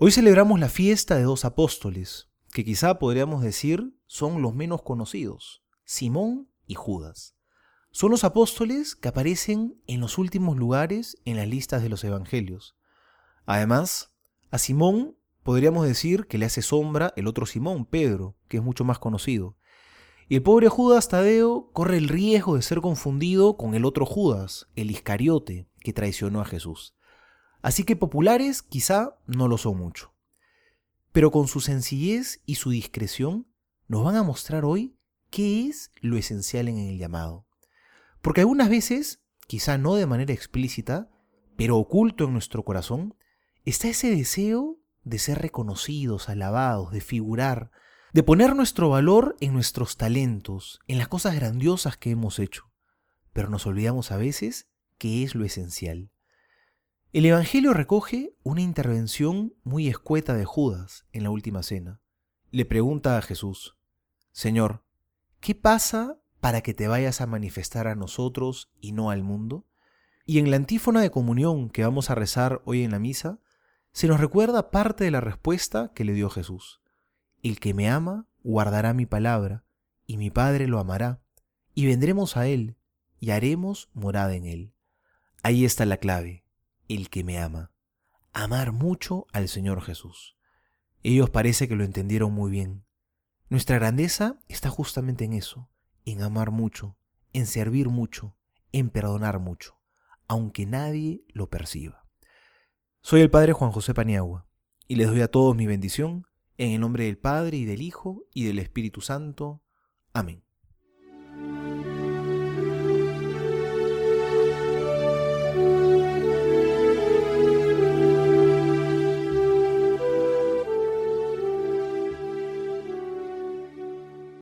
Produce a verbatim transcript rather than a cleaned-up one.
Hoy celebramos la fiesta de dos apóstoles, que quizá podríamos decir son los menos conocidos, Simón y Judas. Son los apóstoles que aparecen en los últimos lugares en las listas de los evangelios. Además, a Simón podríamos decir que le hace sombra el otro Simón, Pedro, que es mucho más conocido. Y el pobre Judas Tadeo corre el riesgo de ser confundido con el otro Judas, el Iscariote, que traicionó a Jesús. Así que populares quizá no lo son mucho. Pero con su sencillez y su discreción nos van a mostrar hoy qué es lo esencial en el llamado. Porque algunas veces, quizá no de manera explícita, pero oculto en nuestro corazón, está ese deseo de ser reconocidos, alabados, de figurar, de poner nuestro valor en nuestros talentos, en las cosas grandiosas que hemos hecho. Pero nos olvidamos a veces qué es lo esencial. El Evangelio recoge una intervención muy escueta de Judas en la última cena. Le pregunta a Jesús: Señor, ¿qué pasa para que te vayas a manifestar a nosotros y no al mundo? Y en la antífona de comunión que vamos a rezar hoy en la misa, se nos recuerda parte de la respuesta que le dio Jesús. El que me ama guardará mi palabra, y mi Padre lo amará, y vendremos a él, y haremos morada en él. Ahí está la clave. El que me ama. Amar mucho al Señor Jesús. Ellos parece que lo entendieron muy bien. Nuestra grandeza está justamente en eso, en amar mucho, en servir mucho, en perdonar mucho, aunque nadie lo perciba. Soy el Padre Juan José Paniagua, y les doy a todos mi bendición, en el nombre del Padre, y del Hijo, y del Espíritu Santo. Amén.